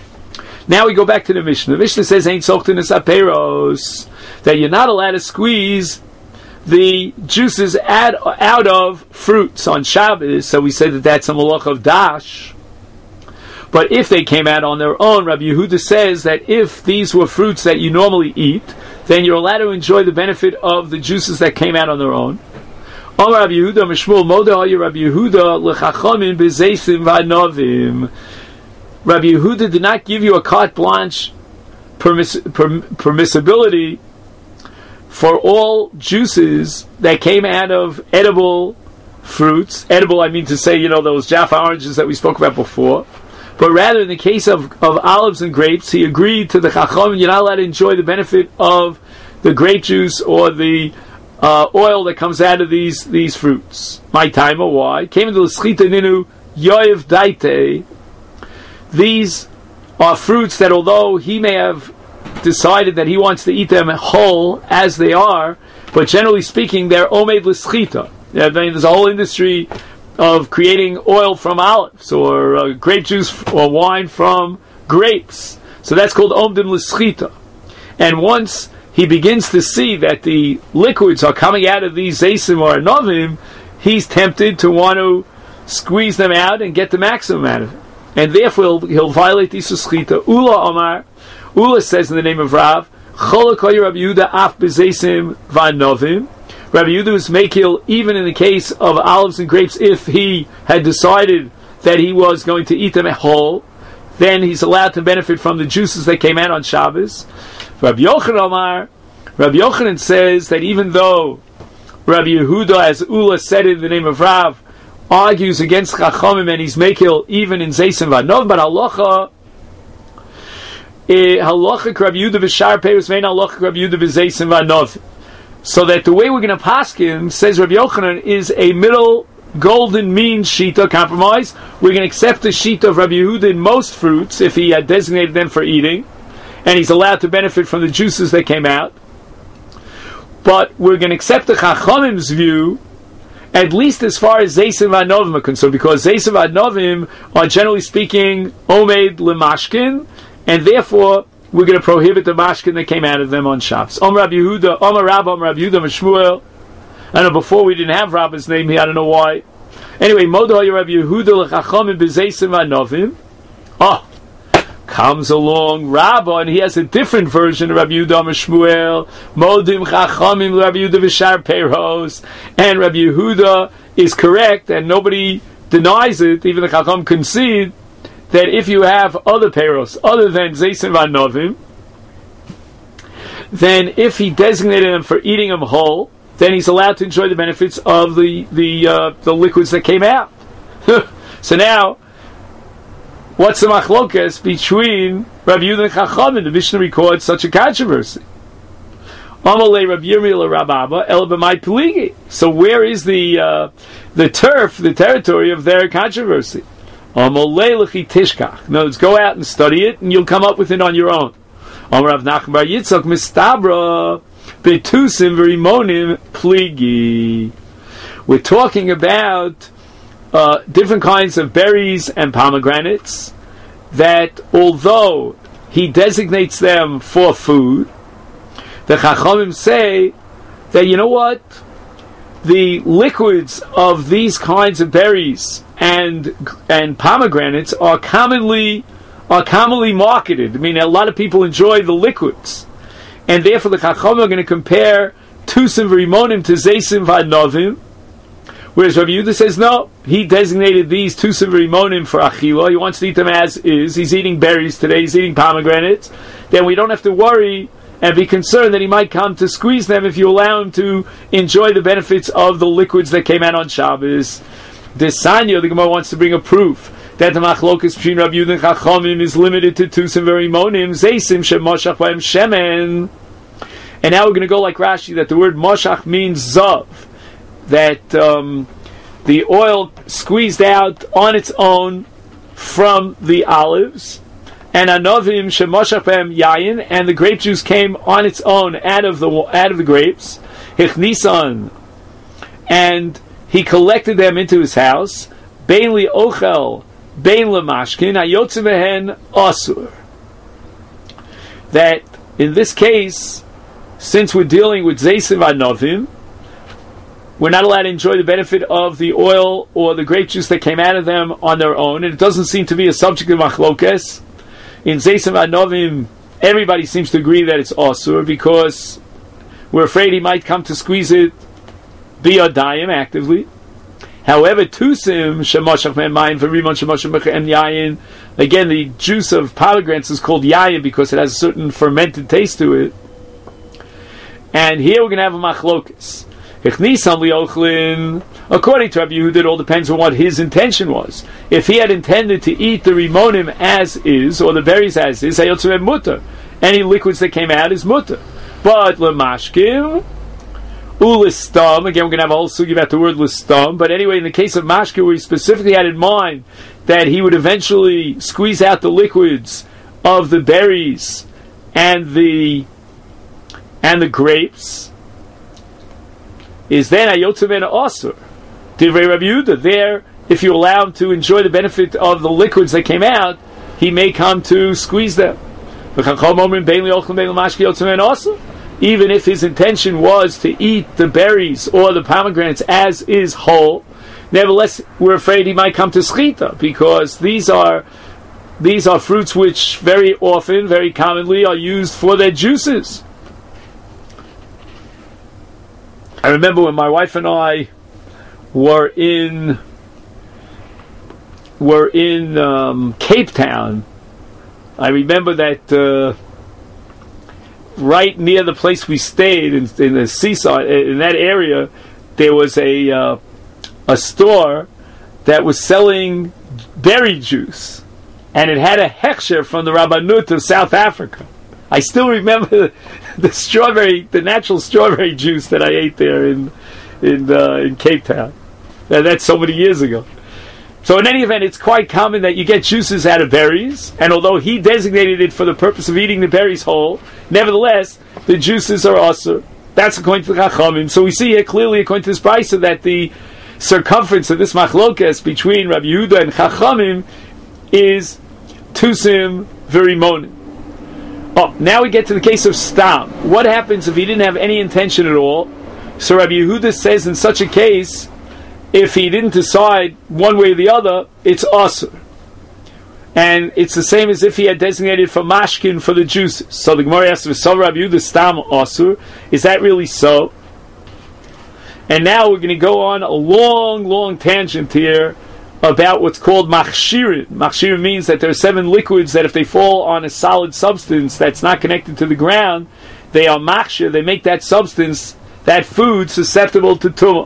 Now we go back to the Mishnah. The Mishnah says, "Ain't sochtinus aperos," that you're not allowed to squeeze the juices out, out of fruits on Shabbos. So we say that that's a malach of dash. But if they came out on their own, Rabbi Yehuda says that if these were fruits that you normally eat, then you're allowed to enjoy the benefit of the juices that came out on their own. Om Rabbi Yehuda Mishmul Moda Rabbi Yehuda L'Chachamim B'Zeisim V'Anovim. Rabbi Yehuda did not give you a carte blanche permiss- perm- permissibility for all juices that came out of edible fruits. Edible, I mean to say, you know, those Jaffa oranges that we spoke about before. But rather, in the case of, of olives and grapes, he agreed to the Chacham, you're not allowed to enjoy the benefit of the grape juice or the uh, oil that comes out of these these fruits. My time, or why? Came into the L'Schita Ninu Yoyev Daite. These are fruits that, although he may have decided that he wants to eat them whole as they are, but generally speaking, they're Omed L'Schita. I mean, there's a whole industry of creating oil from olives, or uh, grape juice or wine from grapes. So that's called Omdim L'Schita. And once he begins to see that the liquids are coming out of these Zaysim or Anovim, he's tempted to want to squeeze them out and get the maximum out of it. And therefore he'll, he'll violate these L'Schita. Ula Omar, Ula says in the name of Rav, Cholakoy Rabbi Yehuda af b'Zaysim v'Anovim. Rabbi Yehuda was makil even in the case of olives and grapes. If he had decided that he was going to eat them whole, then he's allowed to benefit from the juices that came out on Shabbos. Rabbi Yochanan Omar, Rabbi Yochanan says that even though Rabbi Yehuda, as Ula said in the name of Rav, argues against Chachamim and he's makil even in Zaysim V'Anov, but halacha, halacha Rabbi Yehuda v'shar peros vein halacha Rabbi Yehuda v'Zaysim V'Anov. So that the way we're going to paskin, says Rabbi Yochanan, is a middle golden mean shita compromise. We're going to accept the shita of Rabbi Yehuda in most fruits if he had designated them for eating, and he's allowed to benefit from the juices that came out. But we're going to accept the Chachamim's view, at least as far as Zaysim V'Anovim are concerned, because Zaysim V'Anovim are generally speaking Omed L'Mashkin, and therefore we're going to prohibit the mashkin that came out of them on Shabbos. Om Rabbi Yehuda, Om Rabbi, Om Rabbi Yehuda Mishmuel. I know before we didn't have Rabbi's name here, I don't know why. Anyway, Modo Rabbi Yehuda L'Chachamim B'Zaysim V'Anovim. Oh, comes along Rabbi, and he has a different version of Rabbi Yehuda Mishmuel. Modim Chachamim Rabbi Yehuda V'Shar Peiros. And Rabbi Yehuda is correct, and nobody denies it, even the Chacham concede, that if you have other peiros other than Zaysim V'Anovim, then if he designated them for eating them whole, then he's allowed to enjoy the benefits of the the uh, the liquids that came out. So now, what's the machlokas between Rabbi Yehuda and Chachamim? The Mishnah records such a controversy. Amalei Rabbi Yirmiyah Rabbi Abba El b'may peligi. So where is the uh, the turf, the territory of their controversy? Amalei lechi tishkach. No, let's go out and study it, and you'll come up with it on your own. Amar Rav Nachman bar Yitzchak mistabra betusim v'rimonim pligi. We're talking about uh, different kinds of berries and pomegranates that, although he designates them for food, the Chachamim say that, you know what? the liquids of these kinds of berries and and pomegranates are commonly are commonly marketed. I mean, a lot of people enjoy the liquids, and therefore the Chachamim are going to compare Tusim v'Rimonim to Zeisim v'Anovim, whereas Rabbi Yehuda says no, he designated these Tusim v'Rimonim for Achila. He wants to eat them as is. He's eating berries today. He's eating pomegranates. Then we don't have to worry and be concerned that he might come to squeeze them if you allow him to enjoy the benefits of the liquids that came out on Shabbos. This Sanya, the Gemara wants to bring a proof that the machlokas between Rabbi Yehuda and Chachamim is limited to Tusim v'Rimonim, Zeisim shemoshach b'hem shemen. And now we're going to go like Rashi, that the word moshach means zav, that um, the oil squeezed out on its own from the olives, and anovim shemoshach b'hem yayin, and the grape juice came on its own out of the out of the grapes, hichnisan, and he collected them into his house, bein li ochel, bein li mashkin, hayotze mehen asur. That in this case, since we're dealing with Zeisim v'Anovim, we're not allowed to enjoy the benefit of the oil or the grape juice that came out of them on their own, and it doesn't seem to be a subject of machlokes. In Zeisim v'Anovim, everybody seems to agree that it's asur, because we're afraid he might come to squeeze it biyadayim actively. However, Tusim shemoshach b'hem mayim v'rimon shemoshach b'hem yayin, again, the juice of pomegranates is called yayin because it has a certain fermented taste to it. And here we're going to have a machlokas. According to Rabbi Yehuda, it all depends on what his intention was. If he had intended to eat the rimonim as is, or the berries as is, mutter. Any liquids that came out is mutter. But lemashkim, ulistam, again we're going to have a whole sugi about the word listam, but anyway, in the case of mashkim, where he specifically had in mind that he would eventually squeeze out the liquids of the berries and the and the grapes, is then ayotzaven asur. Divrei Rabbi Yehuda, there, if you allow him to enjoy the benefit of the liquids that came out, he may come to squeeze them. Even if his intention was to eat the berries or the pomegranates as is whole, nevertheless, we're afraid he might come to schita, because these are these are fruits which very often, very commonly, are used for their juices. I remember when my wife and I were in were in um, Cape Town. I remember that uh, right near the place we stayed in, in the seaside, in that area, there was a uh, a store that was selling berry juice, and it had a hechsher from the Rabbanut of South Africa. I still remember the strawberry, the natural strawberry juice that I ate there in in uh, in Cape Town. Now, that's so many years ago. So in any event, it's quite common that you get juices out of berries, and although he designated it for the purpose of eating the berries whole, nevertheless, the juices are asur. That's according to the Chachamim. So we see here clearly, according to this brisa, that the circumference of this machlokas between Rabbi Yehuda and Chachamim is Tusim v'Rimonim. Oh, now we get to the case of Stam. What happens if he didn't have any intention at all? So Rabbi Yehuda says in such a case, if he didn't decide one way or the other, it's asur. And it's the same as if he had designated for mashkin for the juices. So the Gemara asks, "So Rabbi Yehuda Stam asur? Is that really so?" And now we're going to go on a long, long tangent here about what's called machshirin. Machshirin means that there are seven liquids that if they fall on a solid substance that's not connected to the ground, they are machshir, they make that substance, that food, susceptible to tumah.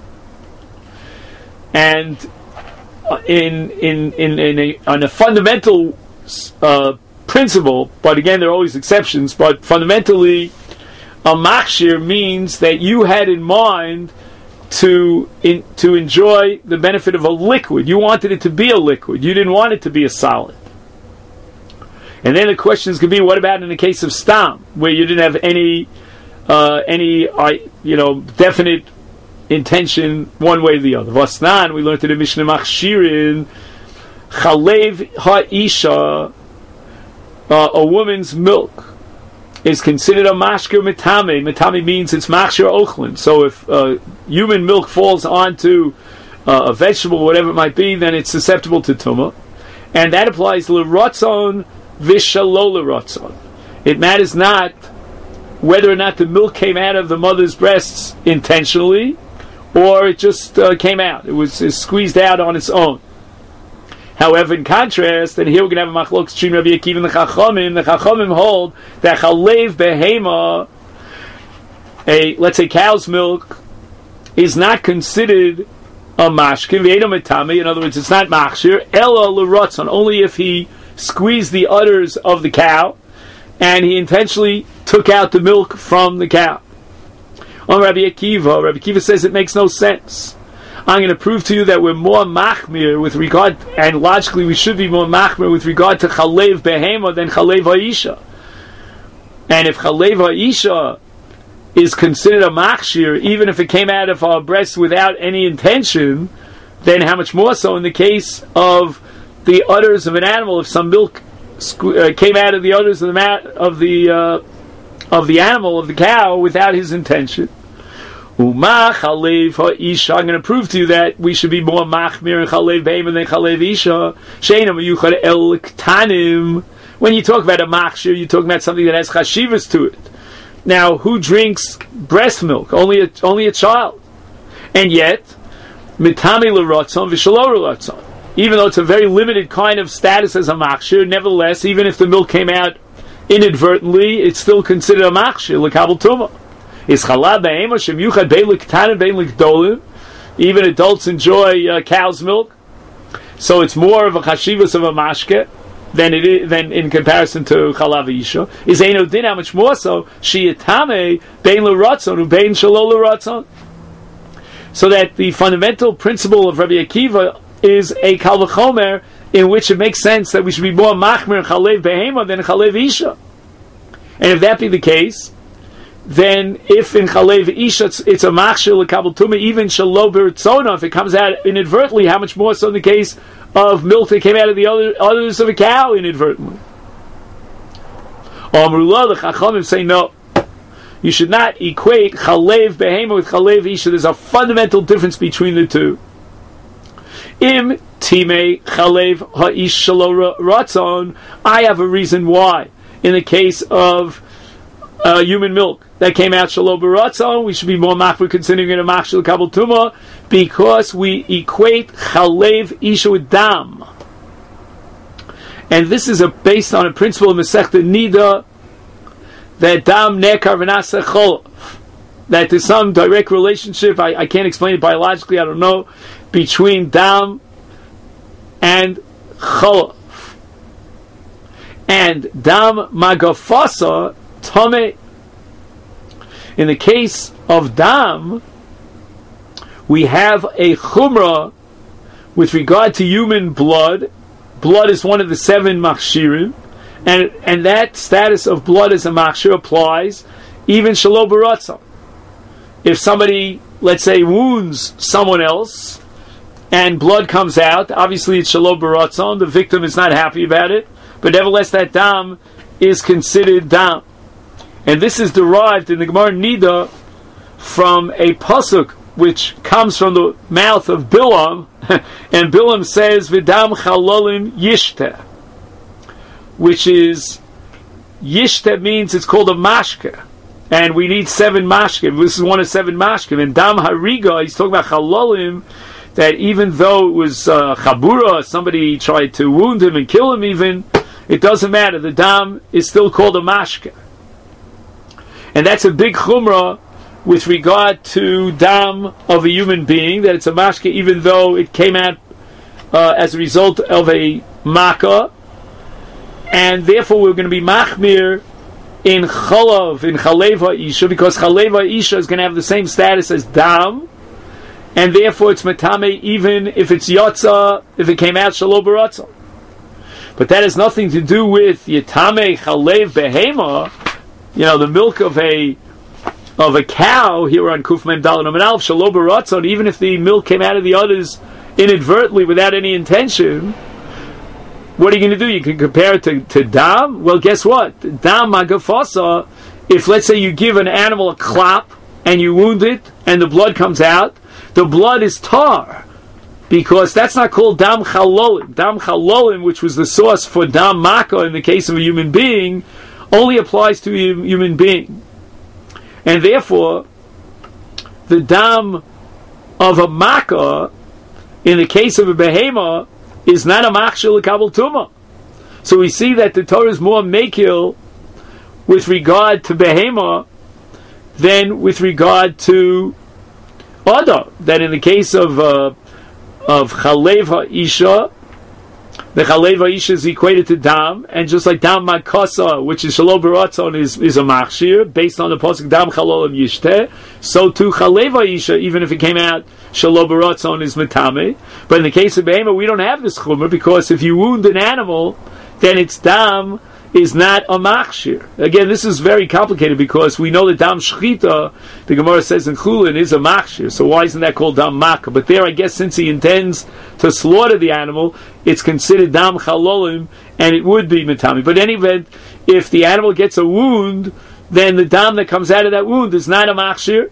And in in in, in a, on a fundamental uh, principle, but again there are always exceptions, but fundamentally a machshir means that you had in mind to in, to enjoy the benefit of a liquid. You wanted it to be a liquid. You didn't want it to be a solid. And then the questions could be, what about in the case of stam, where you didn't have any uh, any uh, you know definite intention one way or the other? Vasnan, we learned in the Mishnah Machshirin, Chalev ha'isha, uh, a woman's milk. is considered a mashker metame. Metame means it's machshir ochlin. So if uh, human milk falls onto uh, a vegetable, whatever it might be, then it's susceptible to tumah. And that applies l'rotzon v'shalo l'rotzon. It matters not whether or not the milk came out of the mother's breasts intentionally, or it just uh, came out. It was, it was squeezed out on its own. However, in contrast, and here we're going to have a machlok between Rabbi Akiva and the Chachamim. The Chachamim hold that chalev behema, a let's say cow's milk, is not considered a mashkin v'eino metame. In other words, it's not machshir ela l'rotzon. Only if he squeezed the udders of the cow and he intentionally took out the milk from the cow. On Rabbi Akiva, Rabbi Akiva says it makes no sense. I'm going to prove to you that we're more machmir with regard, and logically we should be more machmir with regard to chalev behema than chalev ha'isha. And if chalev ha'isha is considered a machshir, even if it came out of our breasts without any intention, then how much more so in the case of the udders of an animal? If some milk squ- uh, came out of the udders of the ma- of the uh, of the animal, of the cow, without his intention. Uma chalev ha'isha. I'm going to prove to you that we should be more machmir in chalev behema than chalev isha. Sheina miyuchad el ktanim. When you talk about a machshir, you're talking about something that has chashivas to it. Now, who drinks breast milk? Only a, only a child. And yet, mitami l'rotzon v'shalo l'rotzon. Even though it's a very limited kind of status as a machshir, nevertheless, even if the milk came out inadvertently, it's still considered a machshir l'kabel tumah. Is chalab behema shemiyuchad bein l'ktanim bein l'gdolim. Even adults enjoy uh, cow's milk, so it's more of a chashivas of a mashke than it is, than in comparison to chalav isha. Is eino din, how much more so? Sheyatame bein l'ratzon u bein shalo l'ratzon. So that the fundamental principle of Rabbi Akiva is a kal v'chomer, in which it makes sense that we should be more machmir chalev behema than chalev isha. And if that be the case, then if in chalev isha it's, it's a machshir l'kabel tumah, even shalo b'ritzona, if it comes out inadvertently, how much more so in the case of milk that came out of the other udders of a cow inadvertently? Amrullah, the Chachamim say no. You should not equate chalev behema with chalev isha. There's a fundamental difference between the two. Im timei chalev ha'ish shalo ratzon. I have a reason why. In the case of uh, human milk that came out shalo b'ratzon, we should be more machmir considering it a machshir l'kabel tumah, because we equate chalev isha with dam. And this is a, based on a principle of Masechta Nida, that dam nekar v'naseh cholav, that there's some direct relationship, I, I can't explain it biologically, I don't know, between dam and cholav. And dam magafasa tame. In the case of dam, we have a chumrah with regard to human blood. Blood is one of the seven machshirim, and and that status of blood as a machshir applies even shalo b'ratzon. If somebody, let's say, wounds someone else and blood comes out, obviously it's shalo b'ratzon. The victim is not happy about it, but nevertheless that dam is considered dam. And this is derived in the Gemara Nida from a pasuk which comes from the mouth of Bilam, and Bilam says, "V'dam chalolim yishte," which is, yishte means it's called a mashke, and we need seven mashkim. This is one of seven mashkim. And dam hariga, he's talking about chalolim, that even though it was uh, chabura, somebody tried to wound him and kill him even, it doesn't matter. The dam is still called a mashke. And that's a big chumrah with regard to dam of a human being, that it's a mashke even though it came out uh, as a result of a makkah, and therefore we're going to be machmir in chalav, in chalev ha'isha, because chalev ha'isha is going to have the same status as dam, and therefore it's matame even if it's yotza, if it came out shalo b'ratzon. But that has nothing to do with yitame chalev behema, you know, the milk of a of a cow here on Kuf Mem Daled Amud Aleph shalo b'ratzon. Even if the milk came out of the udders inadvertently without any intention, what are you going to do? You can compare it to, to dam. Well, guess what? Dam magafasa. If let's say you give an animal a clap and you wound it and the blood comes out, the blood is tar. Because that's not called dam chalolim. Dam chalolim, which was the source for dam maka in the case of a human being, only applies to a human being. And therefore, the dam of a maka, in the case of a behema, is not a machshel l'kabel tumah. So we see that the Torah is more mekil with regard to behema than with regard to Ada. That in the case of uh, of Chalev HaIsha, the Chalev HaIsha is equated to Dam, and just like Dam Makasa, which is Shalom Baratzon, is, is a Machshir, based on the Pasuk Dam Chalolim Yishteh, so too Chalev HaIsha, even if it came out Shalom Baratzon, is Metame. But in the case of Behema, we don't have this Chumrah, because if you wound an animal, then its Dam is not a machshir. Again, this is very complicated because we know that dam shchita, the Gemara says in Chulin, is a machshir. So why isn't that called dam maka? But there, I guess, since he intends to slaughter the animal, it's considered dam chalolim, and it would be mitami. But in any event, if the animal gets a wound, then the dam that comes out of that wound is not a machshir.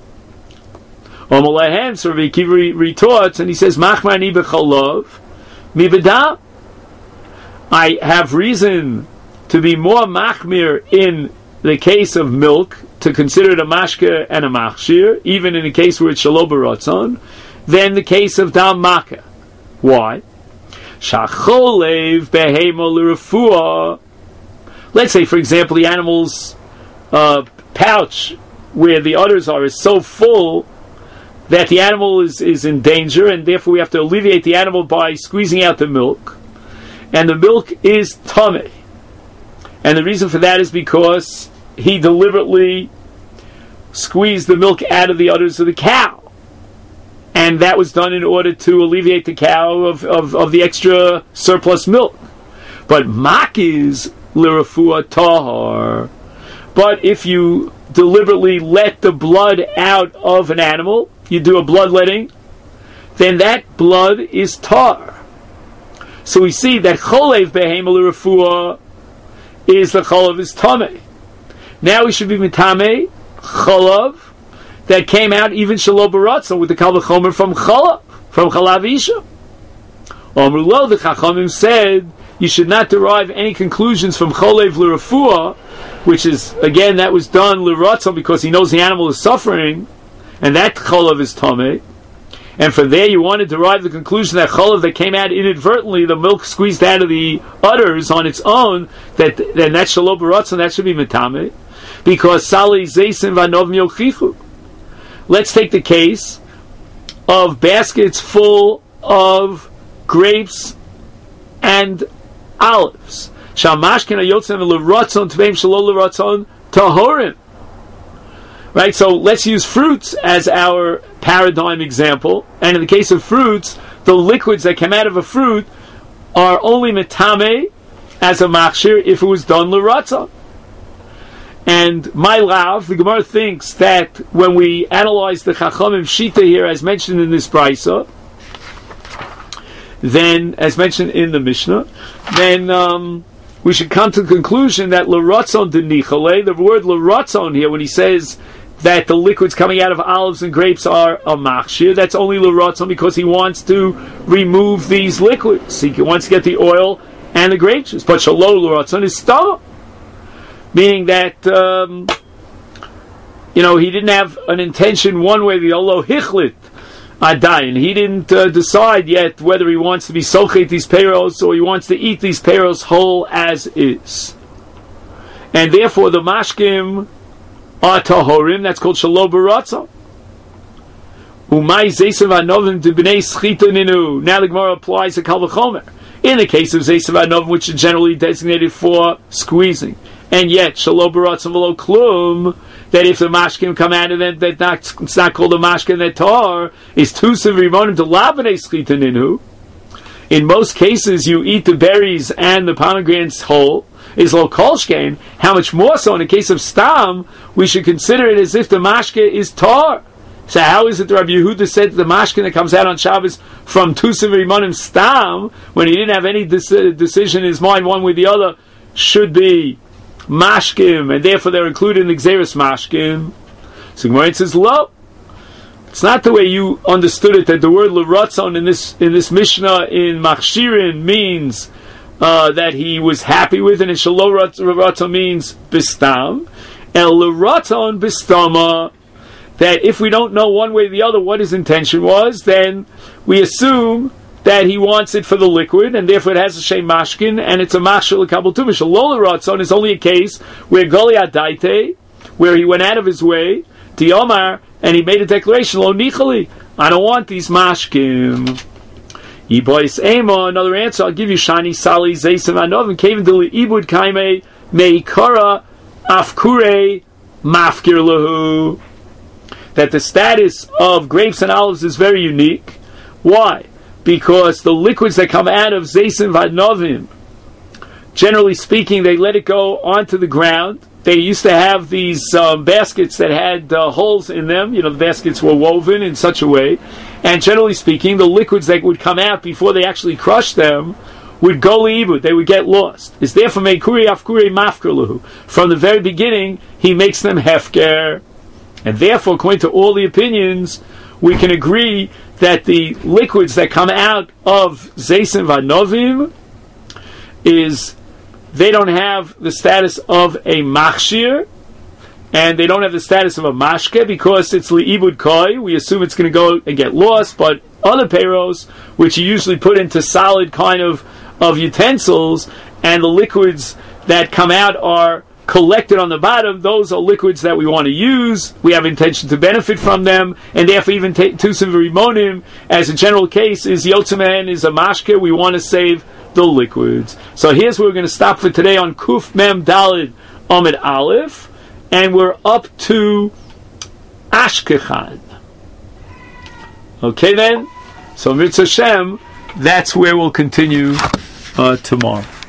Omalahem, so Rabbi Akiva retorts, and he says, machmani b'cholov, mi b'dam. I have reason to be more machmir in the case of milk, to consider it a mashke and a machshir, even in the case where it's shalom baratzon, than the case of dam maka. Why? Shacholev behemo l'refuah. Let's say, for example, the animal's uh, pouch, where the udders are, is so full that the animal is, is in danger, and therefore we have to alleviate the animal by squeezing out the milk. And the milk is tameh. And the reason for that is because he deliberately squeezed the milk out of the udders of the cow. And that was done in order to alleviate the cow of, of, of the extra surplus milk. But makiz l'refuah tahar. But if you deliberately let the blood out of an animal, you do a bloodletting, then that blood is tar. So we see that cholev behema l'refuah is the cholav is tameh. Now we should be mitame cholav that came out even shalom baratzon with the kal v'chomer from cholav, from chalav isha. Omru lo, the chachamim said you should not derive any conclusions from cholev l'refuah, which is, again, that was done l'ratzon because he knows the animal is suffering, and that cholav is tameh. And from there you want to derive the conclusion that cholav that came out inadvertently, the milk squeezed out of the udders on its own, that then that's shalom baratzon, that should be metame, because sali zeisim vanovim yochichu. Let's take the case of baskets full of grapes and olives. Shamashkin ayotzem l'ratzon tveim shalom l'ratzon tahorim. Right, so let's use fruits as our paradigm example. And in the case of fruits, the liquids that come out of a fruit are only metame as a machshir if it was done l'ratzah. And my lav, the Gemara thinks that when we analyze the Chachamim Shita here, as mentioned in this brisa, then, as mentioned in the Mishnah, then um, we should come to the conclusion that l'ratzon denichale, the word l'ratzon here, when he says that the liquids coming out of olives and grapes are a machshir, that's only l'ratzon because he wants to remove these liquids. He wants to get the oil and the grape juice. But shalom l'ratzon is stama, meaning that um, you know he didn't have an intention one way or the other. Hichlit adayin, he didn't uh, decide yet whether he wants to be sochet these peros or he wants to eat these peros whole as is. And therefore the mashkim are tahorim, that's called shalom baratzon. Umay zeisav anovim debnei schita ninu. Now the Gemara applies a kal v'chomer. In the case of zeisav anovim, which is generally designated for squeezing, and yet shalom baratzon v'lo klum, that if the mashkim come out and then that not, it's not called a mashkim, that tar is tusav rimonim to labanei schita ninu. In most cases, you eat the berries and the pomegranates whole. Is lo kolshkein. How much more so in the case of stam, we should consider it as if the mashke is tar. So how is it that Rabbi Yehuda said the mashkin that comes out on Shabbos from Tusim Rimonim Stam, when he didn't have any de- decision in his mind one way or the other, should be mashkim, and therefore they're included in the Xeris mashkim? So Gemara says, lo. It's not the way you understood it, that the word l'ratzon in this in this Mishnah in Machshirin means uh, that he was happy with it, and shelo ratzon means bistam. El l'ratzon bistama, that if we don't know one way or the other what his intention was, then we assume that he wants it for the liquid, and therefore it has a shem mashkin, and it's a machshir l'kabel tumah. Shelo l'ratzon is only a case where goli adaite, where he went out of his way, Diomar, and he made a declaration, Lo nichali, I don't want these mashkim. Yibois ema, another answer, I'll give you shani sali zeisim anovim, kevin dili ibud kaime meikara afkure mafkir lahu. That the status of grapes and olives is very unique. Why? Because the liquids that come out of zeisim vanovim, generally speaking, they let it go onto the ground. They used to have these um, baskets that had uh, holes in them. You know, the baskets were woven in such a way. And generally speaking, the liquids that would come out before they actually crushed them would go leibud. They would get lost. It's therefore meikuri afkuri mafkerluhu. From the very beginning, he makes them hefker. And therefore, according to all the opinions, we can agree that the liquids that come out of zeisim vanovim is... they don't have the status of a machshir, and they don't have the status of a mashke, because it's li'ibud koi. We assume it's going to go and get lost, but other peiros, which you usually put into solid kind of, of utensils, and the liquids that come out are collected on the bottom, those are liquids that we want to use. We have intention to benefit from them, and therefore even tusim v'rimonim, as a general case, is yotzemen, is a mashke. We want to save the liquids. So here's where we're going to stop for today on Kuf Mem Dalid Amid Aleph, and we're up to Ashkechan. Okay then? So Mitzvah Shem, that's where we'll continue uh, tomorrow.